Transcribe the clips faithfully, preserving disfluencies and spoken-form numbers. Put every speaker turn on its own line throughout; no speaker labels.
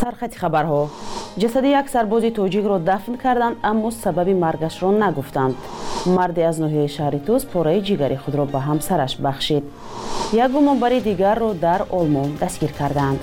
سرخط خبرها. جسد یک سرباز تاجیک را دفن کردند اما سبب مرگش را نگفتند. مردی از ناحیه شهر توس پاره جگری خود را به همسرش بخشید. یک گمانبر دیگر را در آلمان دستگیر کردند.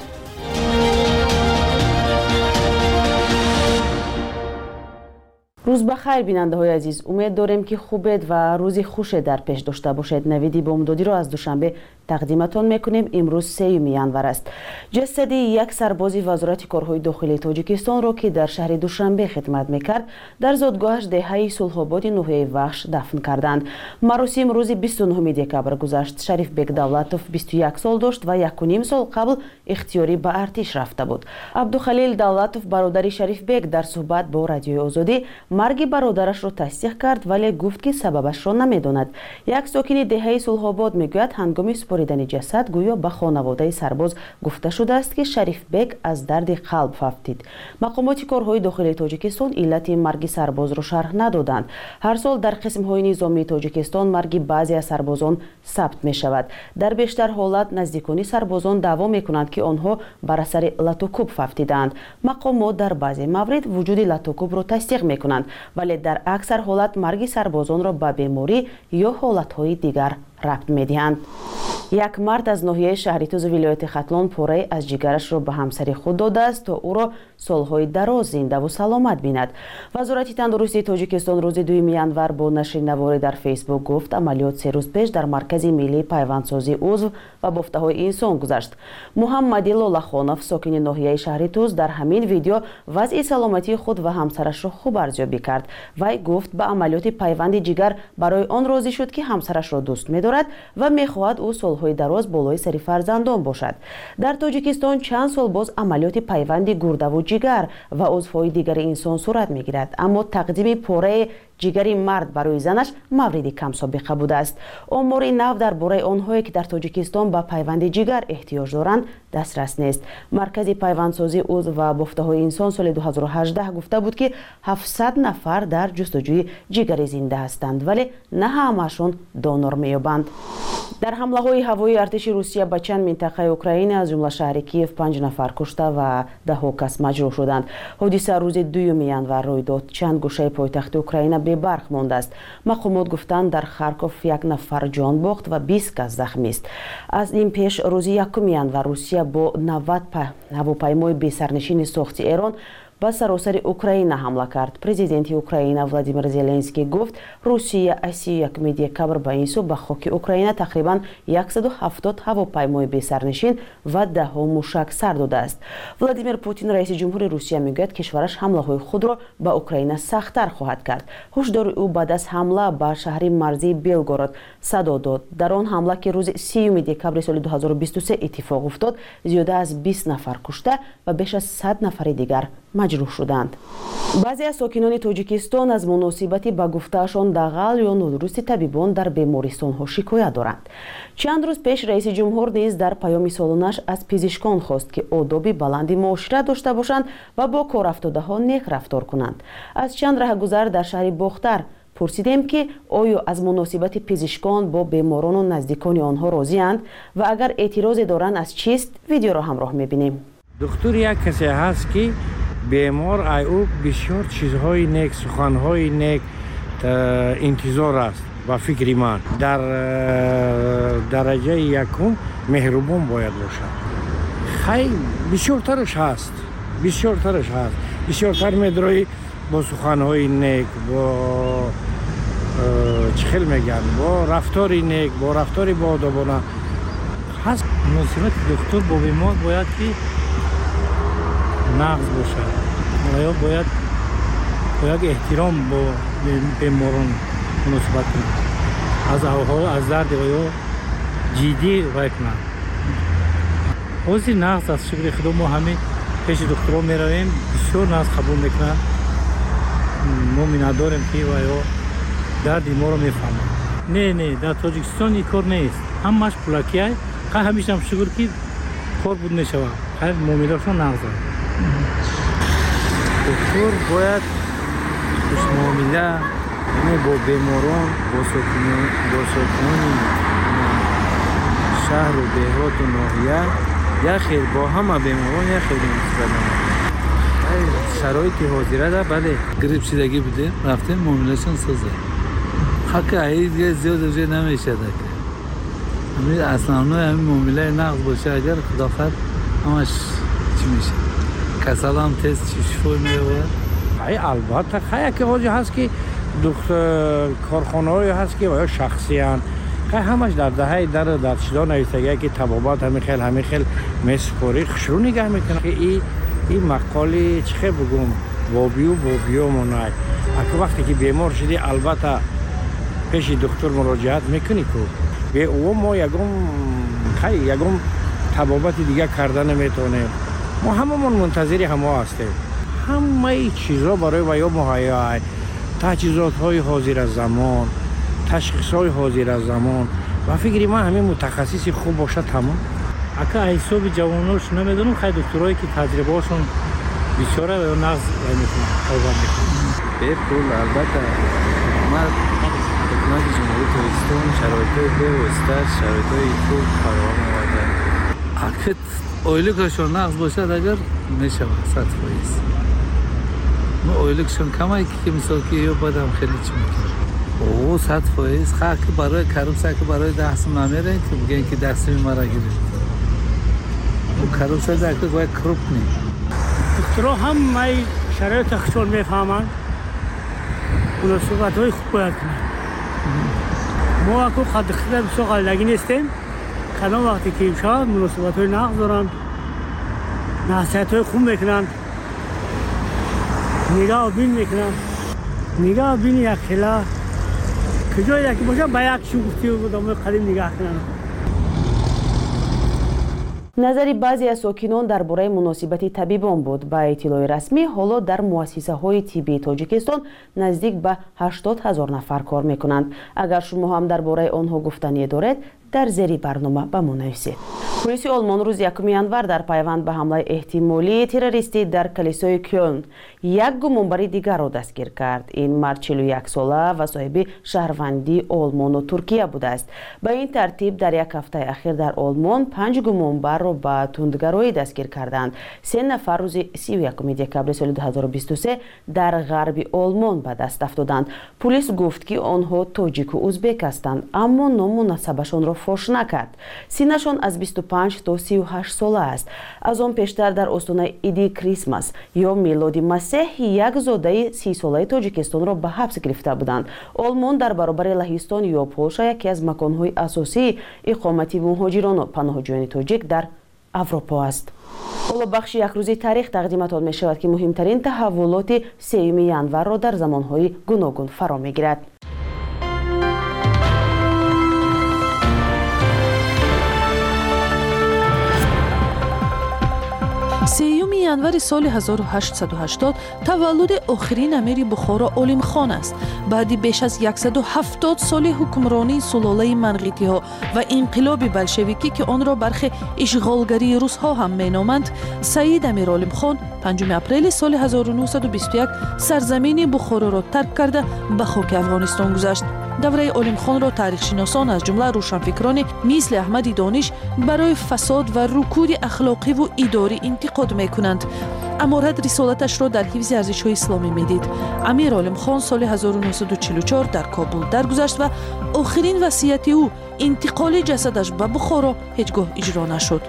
روز بخیر بیننده های عزیز، امید داریم که خوبید و روزی خوش در پیش داشته باشید. نویدی بامدادی را از دوشنبه تقدیمتان میکنیم. امروز سوم ینور است. جسد یک سربازی وزارت کارهای داخلی تاجیکستان را که در شهر دوشنبه خدمت میکرد در زادگاهش دهه صلح‌آباد ناحیه وحش دفن کردند. مراسم روز بیست و نهم دکبر گذشت. شریف بک دولتوف بیست و یک سال داشت و یک و نیم سال قبل اختیاری به ارتش رفته بود. عبدالخلیل دولتوف برادر شریف بک در صحبت با رادیوی آزادی مرگ برادرش را تصدیق کرد ولی گفت که سببش را نمیداند. یک ساکن دهه صلح‌آباد میگوید هنگام سپردن جسد گویا به خانواده سرباز گفته شده است که شریف بک از درد قلب فوتید. مقامات کارهای داخلی تاجیکستان علت مرگ سرباز را شرح ندادند. هر سال در قسم‌های نظامی تاجیکستان مرگ بعضی از سربازان ثبت می شود. در بیشتر حالات نزدیکان سربازان دعوا میکنند که آنها بر اثر لاتوکوب فوتیدند. مقامات در بعضی موارد وجود لاتوکوب را تصدیق میکنند ولی در اکثر حالات مرگ سربازان را به بیماری یا حالت‌های دیگر ربط می‌دهند. یک مرد از ناحیه شهر توس ولایت ختلان پاره از جگرش را به همسر خود داده است تا او را سالهای دراز زنده و سلامت بیند. وزارت تندرستی تاجیکستان روز دوم ینور با نشر نواری در فیسبوک گفت عملیات سه روز پیش در مرکز ملی پیوندسازی عضو و بافته‌های انسان گذشت. محمدی لالخانов ساکن ناحیه شهر توس در همین ویدیو وضع سلامتی خود و همسرش را خوب ارزیابی کرد. وی گفت به عملیات پیوند جگر برای آن راضی شد که همسرش را دوست می‌دارد و می‌خواهد او سالهای دراز بالای سر فرزندان باشد. در تاجیکستان چند سال باز عملیات پیوند گرده و جگر و عضوهای دیگر انسان صورت می‌گیرد اما تقدیم پاره جگری مرد برای زنش مورد کم سابقه بوده است. آمار نو درباره آنهایی که در تاجیکستان به پیوند جگر احتیاج دارند دسترس نیست. مرکز پیوندسازی عضو و بافته‌های انسان سال دو هزار و هجده گفته بود که هفتصد نفر در جستجوی جگر زنده هستند ولی نه همه‌شان دونور می‌یابند. در حمله‌های هوایی ارتش روسیه به چند منطقه اوکراین از جمله شهر کیف پنج نفر کشته و ده کس مجروح شدند. حادثه روز دوم ینور روی داد. چند گوشه پایتخت اوکراین به برق مانده است. مقامات گفتند در خارکوف یک نفر جان باخت و بیست کس زخمی است. از این پیش روز یکم ینور روسیه با نود هواپیمای بی سرنشین ساخت ایران به سراسر اوکراین حمله کرد. پرزیدنت اوکراین ولادیمیر زلنسکی گفت روسیه از سی و یکم دکبر به این سو به خاک اوکراین تقریبا صد و هفتاد هواپیمای بی سرنشین و ده ها موشک سر داده است. ولادیمیر پوتین رئیس جمهور روسیه میگوید کشورش حمله های خود را به اوکراین سخت‌تر خواهد کرد. هشدار او بعد از حمله به شهر مرزی بلگراد صدا داد. در آن حمله که روز سیوم دکبر سال دو هزار و بیست و سه اتفاق افتاد زیاده از بیست نفر کشته و بیش از صد نفر دیگر مجروح شدند. بعضی از ساکنان تاجیکستان از مناسبتی به گفتهشان دغل یا نادرستی طبیبان در بیمارستان‌ها شکایت دارند. چند روز پیش رئیس جمهور نیز در پیام سالانش از پزشکان خواست که آداب بلند معاشرت داشته باشند و با کارافتاده‌ها نیک رفتار کنند. از چند راهگذر در شهر باختر پرسیدیم که آیا از مناسبت پزشکان با بیماران و نزدیکان آنها راضی‌اند و اگر اعتراضی دارند از چیست؟ ویدیو را همراه می‌بینیم.
دکتر یک کسی هست که بیمار ای او بسیار چیزهای نیک سخنهای نیک انتظار است و فکر من در درجه یکم مهربان باید باشد. خیلی بسیار ترش هست بسیار ترش هست بسیار تر میدروی با سخنهای نیک با چخل میگن با رفتاری نیک با رفتاری با آدابانه هست.
مناسبت دکتر با بیمار باید که نقض باشد یا باید باید احترام با بیماران مناسبت کنند. از احوال از درد یا جدی رای کنند. حاضر نقض از شکل خدا ما همه پیش دکترها می رویم بسیار نقض قبول میکنند. ما می نداریم که و یا درد ما رو می فهمند. نه نه در تاجیکستان این کار نیست. همش پولاکی های خیلی همیشه هم شکر که کار بود نشود. خیلی معامله‌شون نقض است.
دکتر باید خوش معامله یعنی با بیماران با ساکنان با ساکنان شهر و دهات و ناحیه یا خیر با همه بیماران یا خیر نسبت шароити ҳозирада бале грипп шидагӣ будем рафтем муомилашон соза ҳаққи аидга зиёд уже намешада ҳамин основной ҳамин муомилаи нағз боша агар худохад ҳамаш чӣ меша касалам тез шифо меёвад
ай албатта хай яке ҳоҷи ҳаст ки корхонаҳое ҳаст ки оё шахсиян хай ҳамаш дар даҳаи дару дар чизо нависагия ки табобат ҳамин хел ҳамин хел месупорӣ хушрӯ нигаҳ мекунад ки и این مقالی چه بگم بابیو بابیو منای اگه وقتی که بیمار شدی البته پیش دکتر مراجعت میکنی کو به او ما یگم خیلی یگم طبابت دیگه کردن نمیتونه ما هممون منتظری همه هستیم همه چیزا برای و یا مهیا تجهیزات های حاضر از زمان تشخیص های حاضر از زمان و فکری من همین متخصصی خوب باشه تمام
ака ҳисоби ҷавонош намедонам хай докторое ки таҷрибаҳошон бисёра ё нағз мекунанд овар мекунанд
бепул албатта ҳукумат ҳукумати ҷумҳурии тоҷикистон шароитҳои бевосита шароитҳои хуб фароҳам оварда акид ойликашон нағз бошад агар мешавад сад фоиз мо ойликашон камай ки мисол ки ё бадам хеле чӣ мекунад о сад фоиз ха ки барои коррупсия ки барои даҳ сум намерем ки бигӯем ки даҳ суми мара гирифт коррупсия дар باید крупный.
دکترها همه شرایط خودشون میفهمند. مناسبت‌های خوب باید کنند. ما اکو خود خودم بسیار قلدگی نیستیم. کدام وقتی که میشود مناسبت‌های نقض دارند. نصیحت‌های خوب میکنند. نگاه بین میکنند. نگاه بین یک خلا کجای یکی باشه با یک شو گفتی و دامه قدیم نگاه کنند.
назари баъзе аз сокинон дар бораи муносибати табибон буд. ба иттилои расмӣ ҳоло дар муассисаҳои тиббии тоҷикистон наздик ба ҳаштод ҳазор нафар кор мекунанд. агар шумо ҳам дар бораи онҳо гуфтание доред дар зери барнома ба мо нависед. пулиси олмон рӯзи якуми январ дар пайванд ба ҳамлаи эҳтимолии террористӣ дар калисои кёлн як гумонбари дигарро дастгир кард. ин мард чилу як сола ва соҳиби шаҳрвандии олмону туркия будааст. ба ин тартиб дар як ҳафтаи ахир дар олмон панҷ гумонбарро ба тундгароӣ дастгир карданд. се нафар рӯзи сию якуми декабри соли дуҳазору бисту се дар ғарби олмон ба даст афтоданд. пулис гуфт ки онҳо тоҷику узбек ҳастанд, аммо ному насабашонро фош накард. синашон аз бисту панҷ то сию ҳашт сола аст. аз он пештар дар остонаи иди крисмас ё милоди масеҳ як зодаи си солаи тоҷикистонро ба ҳабс гирифта буданд. олмон дар баробари лаҳистон ё полша яке аз маконҳои асосии иқомати муҳоҷирону паноҳҷӯёни тоҷик дар авропо аст. ҳоло бахши якрӯзи таърих тақдиматон мешавад ки муҳимтарин таҳаввулоти сеюми январро дар замонҳои гуногун фаро мегирад.
сеюми январи соли ҳазору ҳаштсаду ҳаштод таваллуди охирин амири бухоро олимхон аст. баъди беш аз яксаду ҳафтод соли ҳукмронии сулолаи манғитиҳо ва инқилоби болшевикӣ ки онро бархи ишғолгарии русҳо ҳам меноманд, саид амир олимхон панҷуми апрели соли ҳазору нуҳсаду бисту як сарзамини бухороро тарк карда ба хоки афғонистон гузашт. давраи олимхонро таърихшиносон аз ҷумла рӯшанфикрони мисли аҳмади дониш барои фасод ва рукуди ахлоқиву идорӣ интиқод мекунанд. аморат рисолаташро дар ҳифзи арзишҳои исломӣ медид. амир олимхон соли ҳазору нуҳсаду чилу чор дар кобул даргузашт ва охирин васияти ӯ интиқоли ҷасадаш ба бухоро ҳеҷ гоҳ иҷро нашуд.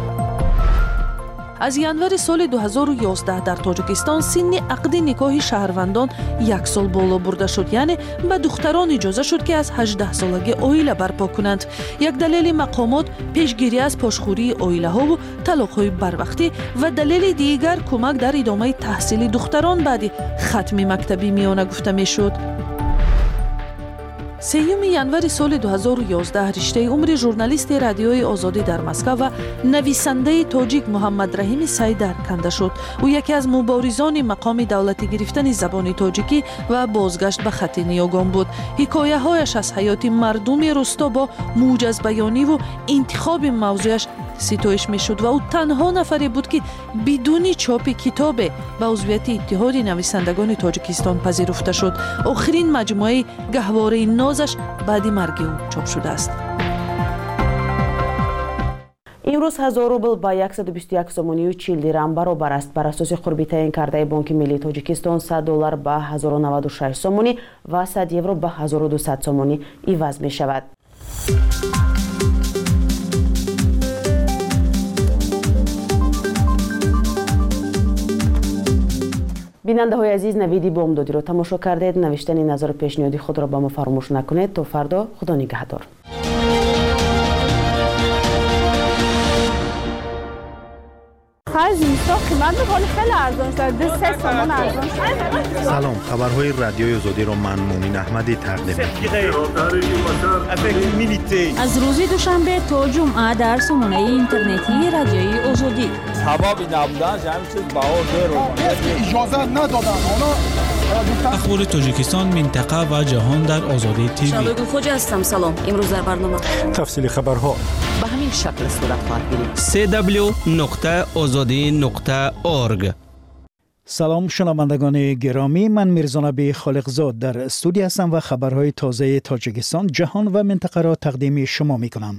аз январи соли дуҳазору ёздаҳ дар тоҷикистон синни ақди никоҳи шаҳрвандон як сол боло бурда шуд, яъне ба духтарон иҷоза шуд ки аз ҳаждаҳсолагӣ оила барпо кунанд. як далели мақомот пешгирӣ аз пошхӯрии оилаҳову талоқҳои барвақтӣ ва далели дигар кӯмак дар идомаи таҳсили духтарон баъди хатми мактаби миёна гуфта мешуд. сеюми январи соли дуҳазору ёздаҳ риштаи умри журналисти радиои озодӣ дар Москва ва нависандаи тоҷик Муҳаммад Раҳими Сайдар канда шуд. ӯ яке аз муборизони мақоми давлатӣ гирифтани забони тоҷикӣ ва бозгашт ба хати ниёгон буд. ҳикояҳояш аз ҳаёти мардуми рӯсто бо мӯҷазбаёниву интихоби мавзӯяш ситоиш мешуд ва ӯ танҳо нафаре буд ки бидуни чопи китобе ба узвияти иттиҳоди нависандагони тоҷикистон пазируфта шуд. охирин маҷмӯаи гоҳвораи нозаш баъди марги ӯ чоп шудааст.
امروز هزار روبل با صد و بیست و یک سومونی و چهل درهم برابر است. بر اساس قربی تعیین کرده بانک ملی تاجیکستان صد دلار به هزار و نود و شش سومونی و صد یورو به هزار و دویست سومونی عوض می شود. بیننده های عزیز، نویدی بامدادی را تماشا کردید. نوشتن نظر پیشنهادی خود را با ما فراموش نکنید. تا فردا، خدا نگهدار.
سلام، خبرهای رادیوی آزادی را من مومن احمدی تقدیم می‌کنم.
از روز دوشنبه تا جمعه در سامانه اینترنتی رادیوی آزادی.
حبابی نبودن همین چیز باور رو
اجازه ندادن.
اخبار تاجیکستان، منطقه و جهان در آزادی تیوی.
شالوی خوجا هستم. سلام. امروز در برنامه
تفصیل خبرها
به همین شکل صورت خواهد گرفت.
سی دبلیو نقطه آزادی نقطه اورگ.
سلام شنوندگان گرامی، من میرزانبی خالقزاد در استودیو هستم و خبرهای تازه تاجیکستان، جهان و منطقه را تقدیم شما میکنم.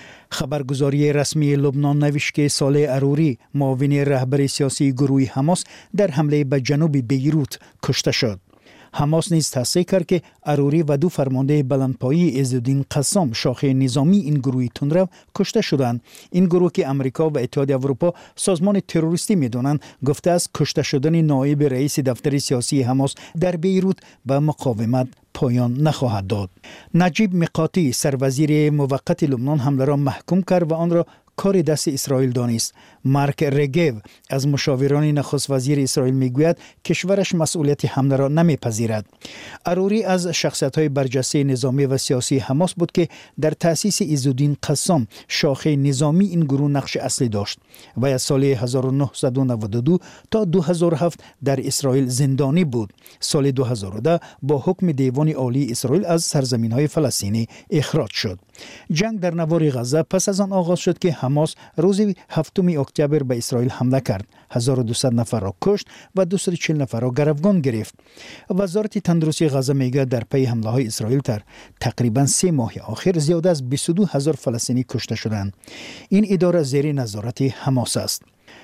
خبرگزاری رسمی لبنان نوشت که صالح اروری، معاون رهبر سیاسی گروه حماس، در حمله به جنوب بیروت کشته شد. حماس نیز تصدیق کرد که اروری و دو فرمانده بلندپایه عزالدین قسام، شاخه نظامی این گروه تندرو، کشته شدند. این گروه که امریکا و اتحادیه اروپا سازمان تروریستی می‌دانند، گفته است کشته شدن نایب رئیس دفتر سیاسی حماس در بیروت به مقاومت پایان نخواهد داد. نجیب میقاتی، سروزیر موقت لبنان، حمله را محکوم کرد و آن را کار دست اسرائیل دانست. مارک رگو از مشاوران نخست وزیر اسرائیل میگوید کشورش مسئولیت حمله را نمیپذیرد. اروری از شخصیت‌های برجسته نظامی و سیاسی حماس بود که در تأسیس عزالدین قسام، شاخه نظامی این گروه، نقش اصلی داشت و از سال هزار و نهصد و نود و دو تا دو هزار و هفت در اسرائیل زندانی بود. سال دو هزار و ده با حکم دیوان عالی اسرائیل از سرزمین‌های فلسطینی اخراج شد. جنگ در نوار غزه پس از آن آغاز شد که حماس روز هفتم اکتبر به اسرائیل حمله کرد. هزار و دویست نفر را کشت و دویست و چهل نفر را گروگان گرفت. وزارت تندرستی غزه میگه در پی حمله های اسرائیل در تقریبا سه ماه آخر زیاده از بیست و دو هزار فلسطینی کشته شدند. این اداره زیر نظارت حماس است.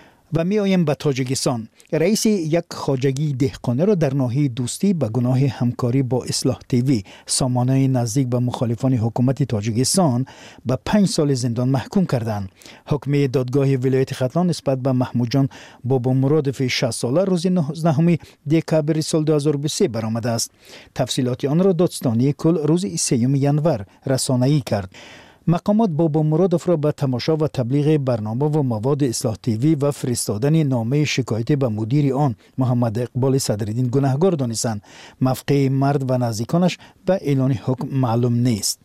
و می آیم به تاجیکستان. رئیس یک خواجگی دهقانه را در ناحیه دوستی به گناه همکاری با اصلاح تیوی، سامانه نزدیک به مخالفان حکومت تاجیکستان، به پنج سال زندان محکوم کردند. حکم دادگاه ولایت ختلان نسبت به محمود جان بابا مرادف شصت ساله روز نوزدهم دکبر سال دو هزار و بیست و سه برآمده است. تفصیلات آن را دادستانی کل روز سوم ژانویه رسانه‌ای کرد. مقامات بابا مرادف را به تماشا و تبلیغ برنامه و مواد اصلاح تیوی و فرستادن نامه شکایتی به مدیر آن محمد اقبال صدرالدین گناهکار دانستند. موقع مرد و نزدیکانش به اعلان حکم معلوم نیست.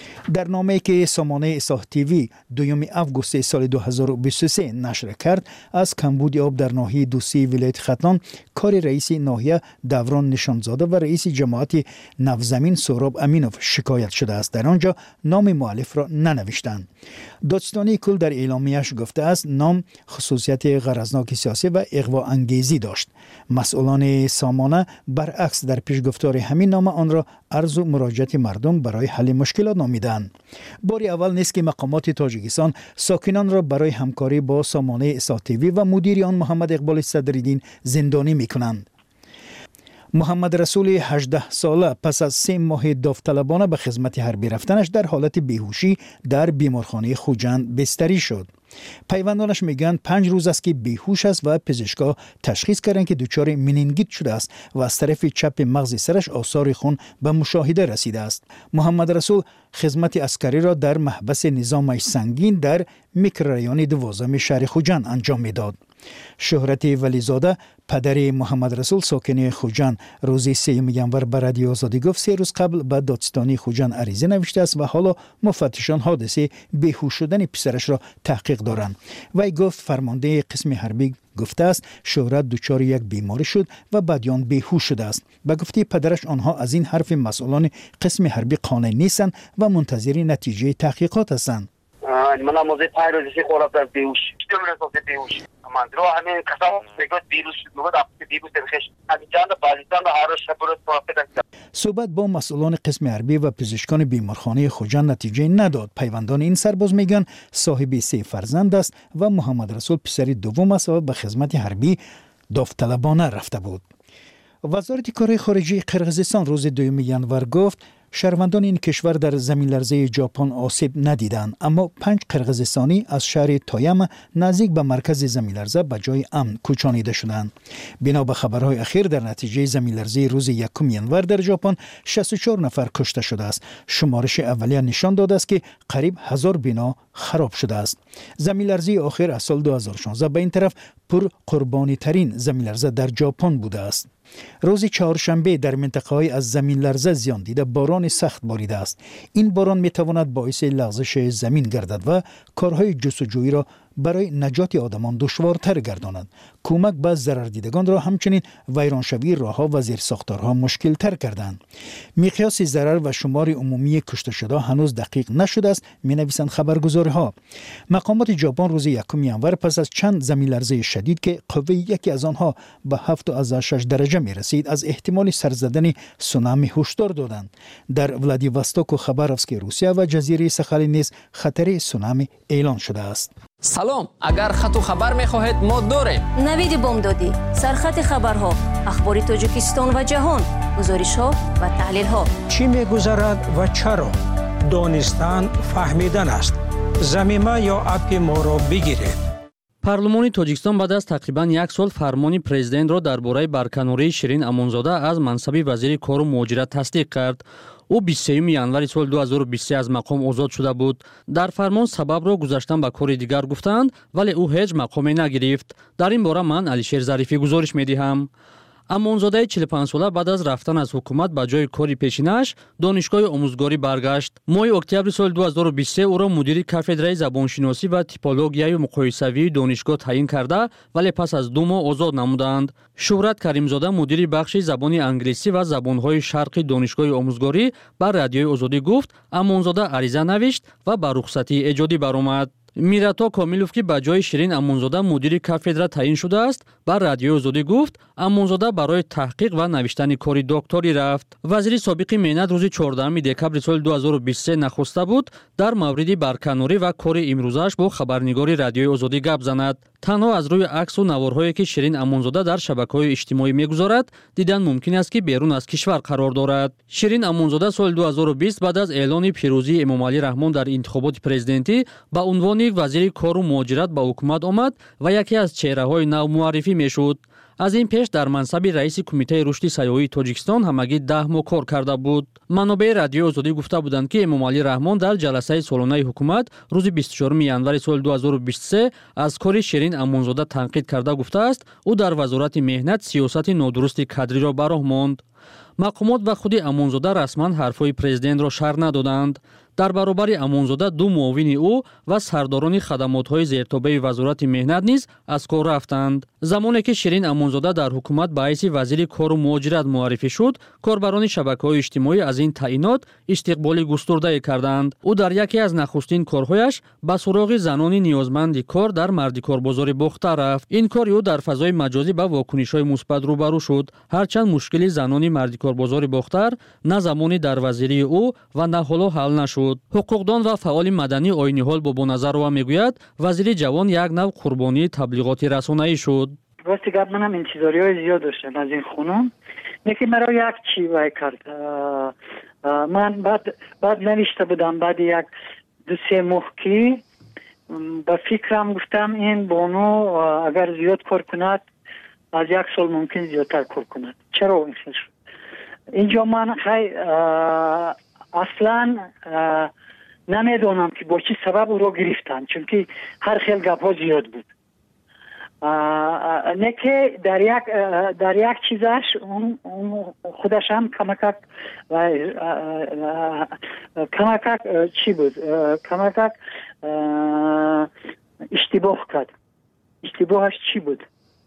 در نامه‌ای که سامانه اصلاح تیوی دوم آگوست سال دو هزار و بیست و سه نشر کرد، از کمبود آب در ناحیه دوستی ولایت ختلان کار رئیس ناحیه دوران نشانزاده و رئیس جماعت نوزمین سهراب امینوف شکایت شده است. در آنجا نام مؤلف را ننوشتند. دادستانی کل در اعلامیه‌اش گفته است نام خصوصیت غرضناک سیاسی و اغوا انگیزی داشت. مسئولان سامانه برعکس در پیشگفتار همین نامه آن را عرض و مراجعت مردم برای حل مشکلات نامیدند. باری اول نیست که مقامات تاجیکستان ساکنان را برای همکاری با سامانه اصلاح تیوی و مدیر آن محمد اقبال صدرالدین زندانی می‌کنند. محمد رسول هجده ساله پس از سه ماه داوطلبانه به خدمت حربی رفتنش در حالت بیهوشی در بیمارخانه خوجند بستری شد. پیوندانش میگن پنج روز است که بیهوش است و پزشکا تشخیص کردند که دچار منینگیت شده است و از طرف چپ مغز سرش آثار خون به مشاهده رسیده است. محمد رسول خدمت عسکری را در محبس نظام سنگین در میکروریون دوازدهم شهر خوجند انجام میداد. شهرت ولیزاده پدر محمد رسول ساکن خوجند روز سوم ژانویه به رادیو آزادی گفت سه روز قبل به دادستانی خوجند عریضه نوشته است و حالا مفتشان حادثه بیهوش شدن پسرش را تحقیق دارند. وی گفت فرمانده قسم حربی گفته است شهرت دچار یک بیماری شد و بعدیان بیهوش شده است. به گفته پدرش آنها از این حرف مسئولان قسم حربی قانع نیستند و منتظر نتیجه تحقیقات هستند.
من موزه پای روزی خورد در بیهوش کم رسوته بیهوش من درو همین کسا میگه ویروس میگه اپ ویروس درخش از جان بالیتان هر شب روز پروفیت
صحبت با مسئولان قسم حربی و پزشکان بیمارخانه خوجند نتیجه نداد. پیوندان این سرباز میگن صاحب سه فرزند است و محمد رسول پسری دوم است و به خدمت حربی داوطلبانه رفته بود. وزارت کار خارجه قرقیزستان روز دوم ژانویه گفت شهروندان این کشور در زمین لرزه ژاپن آسیب ندیدند، اما پنج قرقیزستانی از شهر تایما نزدیک به مرکز زمین لرزه به جای امن کوچانیده شدند. بنا به خبرهای اخیر در نتیجه زمین لرزه روز یکم ژانویه در ژاپن شصت و چهار نفر کشته شده است. شمارش اولیه نشان داده است که قریب هزار بنا خراب شده است. زمین لرزه آخر از سال دو هزار و شانزده به این طرف پر قربانی ترین زمین لرزه در ژاپن بوده است. روز چهارشنبه در منطقه‌های از زمین لرزه زیان دیده باران سخت باریده است. این باران می‌تواند باعث لغزش زمین گردد و کارهای جستجویی را برای نجات آدمان دشوارتر گرداند. کمک به ضرردیدگان را همچنین ویرانشوی راه‌ها و زیرساختارها مشکل‌تر کردند. مقیاس ضرر و شمار عمومی کشته شده هنوز دقیق نشده است، می‌نویسند خبرگزاری‌ها. مقامات ژاپن روز یکم ژانویه پس از چند زمین لرزه شدید که قوه یکی از آنها به هفت و شش درجه می‌رسید از احتمال سر زدن سونامی هشدار دادند. در ولادیواستوک و خباروسک روسیه و جزیره ساخل نیز خطر سونامی اعلان شده است.
سلام، اگر خط و خبر می‌خواهید ما داریم.
نوید بامدادی، سرخط خبرها، اخبار تاجیکستان و جهان، گزارش‌ها و تحلیل‌ها.
چی می‌گذرد و چرا؟ دانستن فهمیدن است. ضمیمه یا اپ ما را بگیرید.
پارلمانی تاجیکستان بعد از تقریباً یک سال فرمانی پرزیدنت را درباره برکناری شیرین امونزاده از منصب وزیر کار و مهاجرت تصدیق کرد. او بیست و سوم ژانویه سال دو هزار و بیست و سه از مقام آزاد شده بود. در فرمان سبب را گذاشتن به کار دیگر گفتند، ولی او هیچ مقامی نگرفت. در این باره من علیشیر ظریفی گزارش می‌دهم. امونزاده چهل و پنج ساله بعد از رفتن از حکومت به جای کاری پیشینش دانشگاه آموزگاری برگشت. ماه اکتبر سال دو هزار و بیست و سه او را مدیر کاتدرای زبانشناسی و تیپولوژی مقایسوی دانشگاه تعیین کرده، ولی پس از دو ماه آزاد نمودند. شهرت کریمزاده مدیر بخش زبان انگلیسی و زبان‌های شرقی دانشگاه آموزگاری بر رادیوی آزادی گفت امونزاده عریضه نوشت و به رخصتی ایجادی برآمد. میراتا کاملوف که به جای شیرین امونزاده مدیر کاتدرا تعیین شده است بر رادیوی آزادی گفت امونزاده برای تحقیق و نوشتن کاری دکتری رفت. وزیر سابق مهنت روز چهاردهم دکبر سال دو هزار و بیست و سه نخسته بود در مورد برکناری و کار امروزش با خبرنگاری رادیوی آزادی گپ زند. تنها از روی عکس و نوارهایی که شیرین امونزاده در شبکه‌های اجتماعی می‌گذارد دیدن ممکن است که بیرون از کشور قرار دارد. شیرین امونزاده سال دو هزار و بیست بعد از اعلان پیروزی امامعلی رحمان در انتخابات پرزیدنتی به عنوان وزیر کار و مهاجرت به حکومت آمد و یکی از چهره‌های نو معرفی می‌شد. از این پیش در منصب رئیس کمیته رشد سیاحی تاجیکستان همگی ده ماه کار کرده بود. منابع رادیو آزادی گفته بودند که امامعلی رحمان در جلسه سالانه حکومت روز بیست و چهارم ژانویه سال دو هزار و بیست و سه از کار شیرین امونزاده تنقید کرده گفته است او در وزارت مهنت سیاست نادرست کادری را به راه ماند. مقامات و خود امونزاده رسما حرفهای پرزیدنت را شرح ندادند. در برابر امونزاده دو معاون او و سرداران خدمات‌های زیرتابع وزارت مهنت نیز از کار رفتند. زمانی که شیرین امونزاده در حکومت به حیث وزیر کار و مهاجرت معرفی شد، کاربران شبکه‌های اجتماعی از این تعیینات استقبال گسترده کردند. او در یکی از نخستین کارهایش به سراغ زنان نیازمند کار در مردکار بازار بخته رفت. این کار او در فضای مجازی به واکنش‌های مثبت روبرو شد، هرچند مشکل زنان مردکار بازار بختر نه زمانی در وزیری او و نه حالا حل نشد. حقوقدان و فعال مدنی آیینی حال با نظر میگوید وزیر جوان یک نوع قربانی تبلیغات رسانه‌ای شد.
راستی گپ منم انتظاری‌های زیاد داشتم از این خانم. یکی مرا یک چی وای کرد. من بعد بعد نوشته بودم بعد یک دو سه ماه که با فکرم گفتم این بانو اگر زیاد کار کند از یک سال ممکن زیادتر کار کند. چرا این شد؟ اینجا من خیلی اصلا نمیدونم که با چه سبب او را گرفتن، چون که هر خیل گپ ها زیاد بود. نه که در یک در یک چیزش اون خودش هم کمکک کمکک چی بود کمکک اشتباه کرد. اشتباهش چی بود؟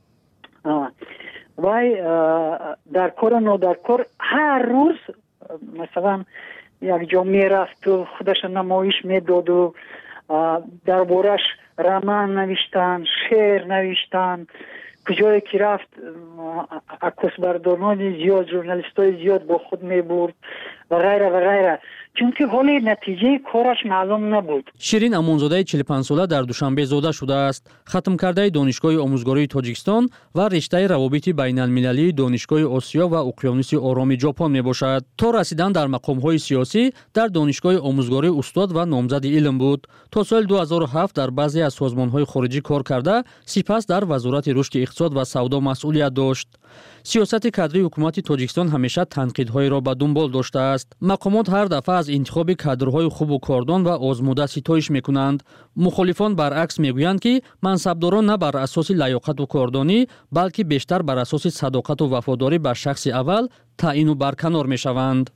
وای در کار و در کار هر روز مثلا یک جا میرفت و خودش نمایش میداد و دربارش رمان نوشتن، شعر نوشتن، کجایی که رفت عکسبرداران زیاد، ژورنالیستای زیاد با خود میبرد و غیره و غیره، چون که حالی نتیجه کارش معلوم نبود.
شیرین امونزاده چهل و پنج ساله در دوشنبه زاده شده است. ختم کرده دانشگاه آموزگاری تاجیکستان و رشته روابط بین المللی دانشگاه آسیا و اقیانوس آرام ژاپن میباشد. تا رسیدن در مقام‌های سیاسی در دانشگاه آموزگاری استاد و نامزد علم بود. تا سال دو هزار و هفت در بعضی از سازمان‌های خارجی کار کرده، سپس در وزارت رشد اقتصاد و سودا مسئولیت داشت. سیاست کادری حکومت تاجیکستان همیشه تنقیدهای را به دنبال داشته است. مقامات هر دفعه از انتخاب کادرهای خوب و کاردان و آزموده ستایش میکنند. مخالفان برعکس میگویند که منصبداران نه بر اساس لیاقت و کاردانی، بلکه بیشتر بر اساس صداقت و وفاداری به شخص اول تعیین و برکنار میشوند.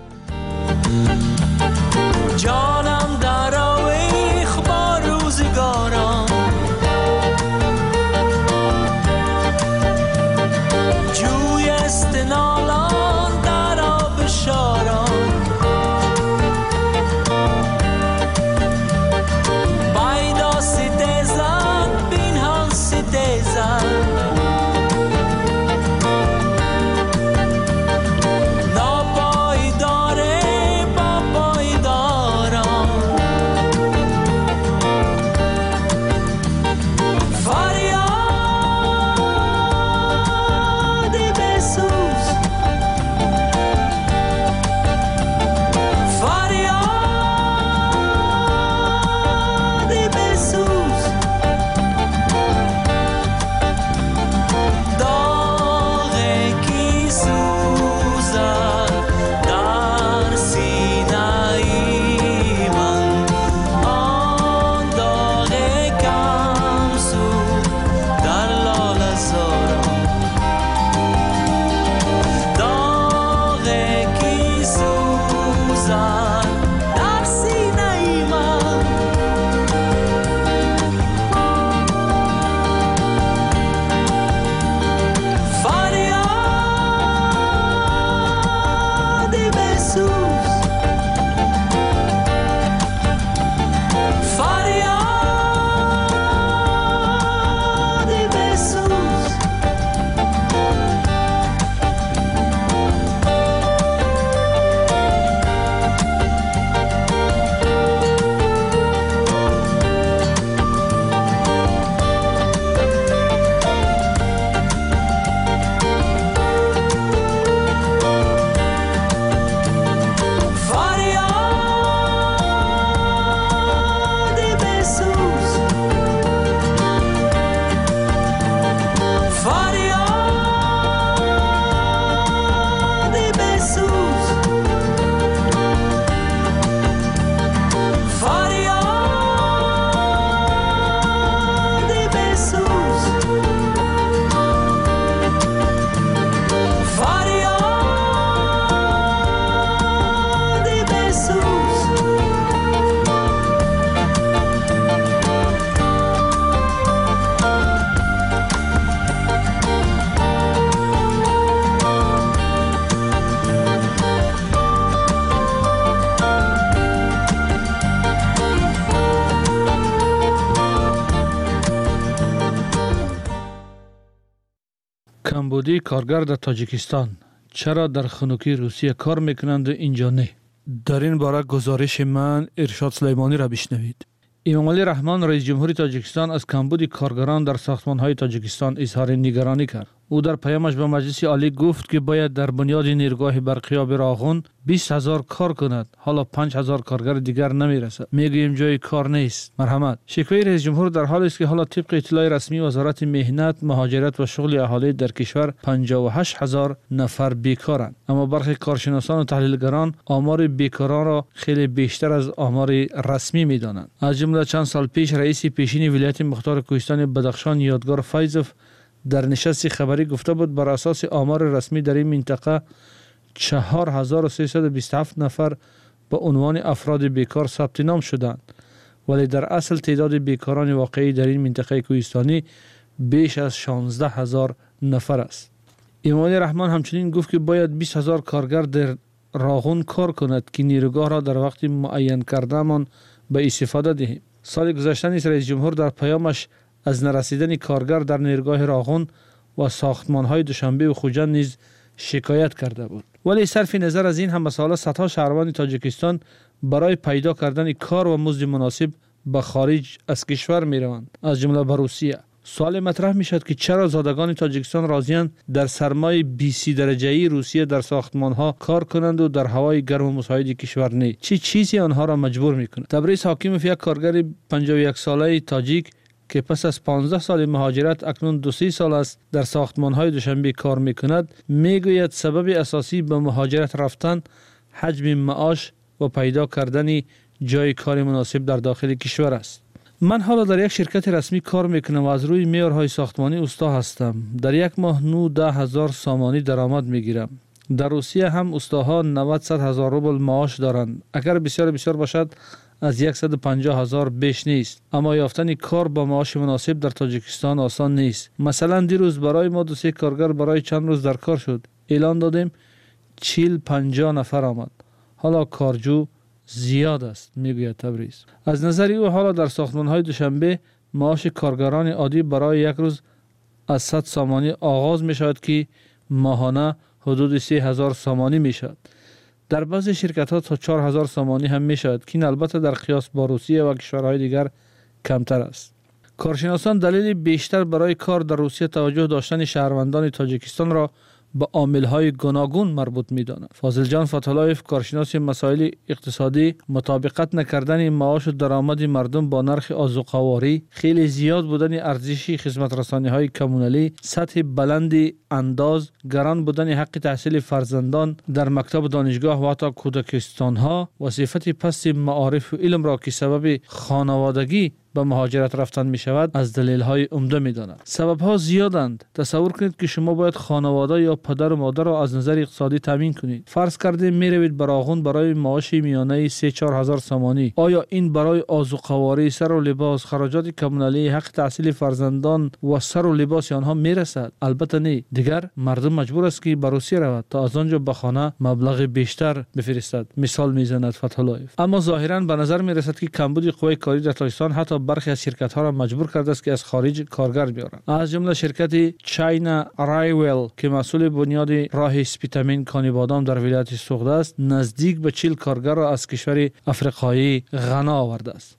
جانم در آویخ با روزگاران، جوی استنالان در آب شاران، بایدا ستیزن بینهان ستیزن، ناپایداره با پایداران،
کمبودی کارگر در تاجیکستان چرا در خنوکی روسیه کار میکنند و اینجا نه؟ در این باره گزارش من ارشاد سلیمانی را بشنوید. امامعلی رحمان رئیس جمهوری تاجیکستان از کمبود کارگران در ساختمان‌های تاجیکستان اظهار نگرانی کرد. او در پیامش به مجلس عالی گفت که باید در بنیاد نیروگاه برقیاب راغون بیست هزار کار کند. حالا پنج هزار کارگر دیگر نمیرسد. میگوییم جای کار نیست. مرحمت. شکوه رئیس جمهور در حالی است که حالا طبق اطلاع رسمی وزارت مهنت، مهاجرت و شغل اهالی در کشور پنجاه و هشت هزار نفر بیکارند. اما برخی کارشناسان و تحلیلگران آمار بیکاران را خیلی بیشتر از آمار رسمی میدانند. از جمله چند سال پیش رئیس پیشین ولایت مختار کوهستان بدخشان یادگار فیضوف در نشست خبری گفته بود بر اساس آمار رسمی در این منطقه چهار هزار و سیصد و بیست و هفت نفر به عنوان افراد بیکار ثبت نام شدند، ولی در اصل تعداد بیکاران واقعی در این منطقه کوهستانی بیش از شانزده هزار نفر است. امامعلی رحمان همچنین گفت که باید بیست هزار کارگر در راغون کار کند که نیروگاه را در وقت معین کردهمان به استفاده دهیم. سال گذشته نیز رئیس جمهور در پیامش از نرسیدن کارگر در نیرگاه راغون و ساختمان‌های دوشنبه و خوجند نیز شکایت کرده بود. ولی صرف نظر از این هم مسائل صدها شهروند تاجیکستان برای پیدا کردن کار و مزد مناسب به خارج از کشور می روند، از جمله به روسیه. سوال مطرح می شد که چرا زادگان تاجیکستان راضی‌اند در سرمای بیست درجه‌ای روسیه در ساختمان‌ها کار کنند و در هوای گرم و مساعد کشور نه؟ چه چیزی آنها را مجبور می‌کند؟ تبریز حاکموف، یک کارگر پنجاه و یک ساله تاجیک که پس از پانزده سال مهاجرت اکنون دو سه سال است در ساختمان‌های دوشنبه کار می‌کند، می‌گوید سبب اساسی به مهاجرت رفتن حجم معاش و پیدا کردن جای کار مناسب در داخل کشور است. من حالا در یک شرکت رسمی کار میکنم و از روی معیارهای ساختمانی استا هستم. در یک ماه نو ده هزار سامانی درآمد میگیرم. در روسیه هم استاها نود صد هزار روبل معاش دارند. اگر بسیار بسیار باشد از صد و پنجاه هزار بیش نیست. اما یافتن کار با معاش مناسب در تاجیکستان آسان نیست. مثلا دیروز برای ما دو سه کارگر برای چند روز در کار شد. اعلان دادیم چهل پنجاه نفر آمد. حالا کارجو زیاد است، میگوید تبریز. از نظر او حالا در ساختمان‌های دوشنبه معاش کارگران عادی برای یک روز از صد سامانی آغاز می شود که ماهانه حدود سه هزار سامانی می شود. در بعضی شرکت‌ها تا چهار هزار سامانی هم می شود که این البته در قیاس با روسیه و کشورهای دیگر کمتر است. کارشناسان دلیل بیشتر برای کار در روسیه توجه داشتن شهروندان تاجیکستان را با عامل‌های گوناگون مربوط می‌دانند. فاضل جان فتح‌الله‌یف، کارشناس مسائل اقتصادی، مطابقت نکردن معاش و درآمد مردم با نرخ آذوقه‌واری، خیلی زیاد بودن ارزش خدمت‌رسانی‌های کمونالی، سطح بلند انداز، گران بودن حق تحصیل فرزندان در مکتب دانشگاه و حتی کودکستان‌ها و صفت پست معارف و علم را که سبب خانوادگی به مهاجرت رفتن می شود از دلیل های عمده می داند. سبب ها زیادند. تصور کنید که شما باید خانواده یا پدر و مادر را از نظر اقتصادی تامین کنید. فرض کردید می روید براغون برای معاش میانه سه چهار هزار سامانی. آیا این برای آذوقه‌واری، سر و لباس، خراجات کمونالی، حق تحصیل فرزندان و سر و لباس آنها می رسد؟ البته نه. دیگر مردم مجبور است که به روسیه رود تا از آنجا به خانه مبلغ بیشتر بفرستد. مثال میزند فتح‌الله‌یف. اما ظاهرا به نظر می رسد که کمبود قوای کاری در تاجیکستان حتی برخی از شرکت‌ها را مجبور کرده است که از خارج کارگر بیارند. از جمله شرکت چاینا رایول که مسئول بنیاد راه اسپیتامین کانی بادام در ولایت سوخته است، نزدیک به چهل کارگر را از کشور افریقایی غنا آورده است.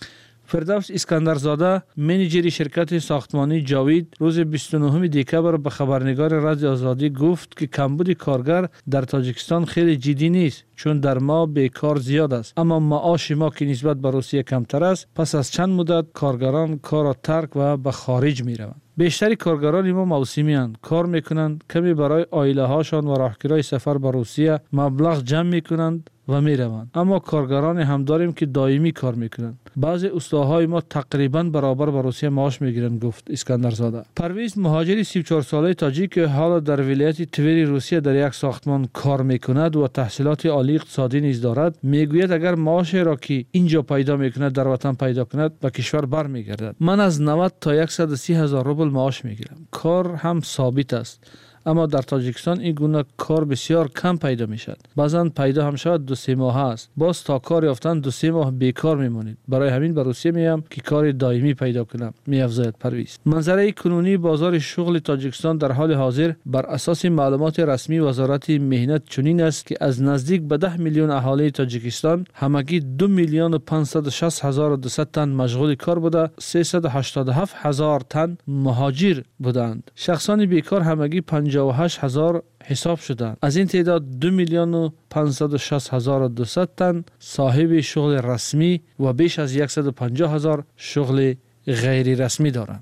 فردوس اسکندرزاده، منیجر شرکت ساختمانی جاوید، روز بیست و نهم دکبر به خبرنگار رادیو آزادی گفت که کمبود کارگر در تاجیکستان خیلی جدی نیست، چون در ما بیکار زیاد است، اما معاش ما که نسبت به روسیه کمتر است. پس از چند مدت کارگران کار را ترک و به خارج می روند. بیشتری کارگران ما موسمی اند، کار میکنند، کمی برای عائله هاشان و راهگیرای سفر به روسیه مبلغ جمع میکنند و میروند. اما کارگران هم داریم که دائمی کار میکنند. بعضی استاهای ما تقریبا برابر به روسیه معاش میگیرند، گفت اسکندرزاده. پرویز، مهاجر سی و چهار ساله تاجیک که حالا در ولایت توری روسیه در یک ساختمان کار میکند و تحصیلات عالی اقتصادی نیز دارد، میگوید اگر معاش را که اینجا پیدا میکند در وطن پیدا کند به کشور برمیگردد. من از نود تا صد و سی هزار روبل معاش میگیرم. کار هم ثابت است، اما در تاجیکستان این گونه کار بسیار کم پیدا می شود. بعضا پیدا هم شود دو سه ماه است. باز تا کار یافتن دو سه ماه بیکار میمونید. برای همین به روسیه میام که کار دائمی پیدا کنم، میافزاید پرویز. منظره کنونی بازار شغل تاجیکستان در حال حاضر بر اساس معلومات رسمی وزارت مهنت چنین است که از نزدیک به ده میلیون اهالی تاجیکستان همگی دو میلیون و پانصد و شصت هزار و دویست تن مشغول کار بوده، سیصد و هشتاد و هفت هزار تن مهاجر بودند. شخصان بیکار همگی پنجاه و هشت هزار حساب شدند. از این تعداد دو میلیون و پانصد و شصت هزار و دویست تن صاحب شغل رسمی و بیش از صد و پنجاه هزار شغل غیر رسمی دارند.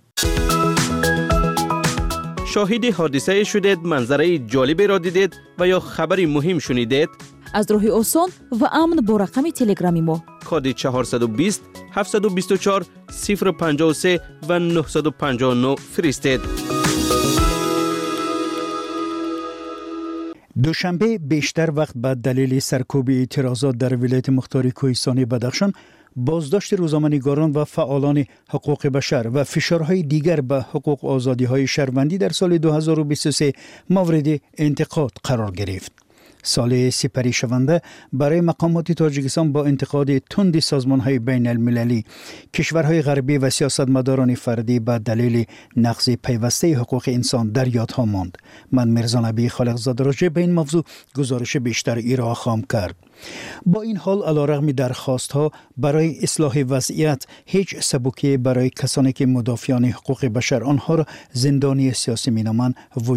شاهد حادثه شدید، منظره جالبی را دیدید و یا خبری مهم شنیدید؟
از راه آسان و امن با رقم تلگرامی ما
کد چهارصد و بیست هفتصد و بیست و چهار صفر پنجاه و سه و نهصد و پنجاه و نه فرستید.
دوشنبه بیشتر وقت به دلیل سرکوب اعتراضات در ولایت مختار کوهستانی بدخشان، بازداشت روزنامه‌نگاران و فعالان حقوق بشر و فشارهای دیگر به حقوق آزادی‌های شهروندی در سال دو هزار و بیست و سه مورد انتقاد قرار گرفت. سال سپری شونده برای مقامات تاجیکستان با انتقاد تند سازمان‌های بین المللی، کشورهای غربی و سیاستمداران فردی به دلیل نقض پیوسته حقوق انسان در یادها ماند. من میرزا نبی خالقزاده راجع به این موضوع گزارش بیشتر ایرا خواهم کرد. با این حال علیرغم درخواست‌ها برای اصلاح وضعیت، هیچ سبکی برای کسانی که مدافعان حقوق بشر آنها را زندانی سیاسی می‌نامند وجود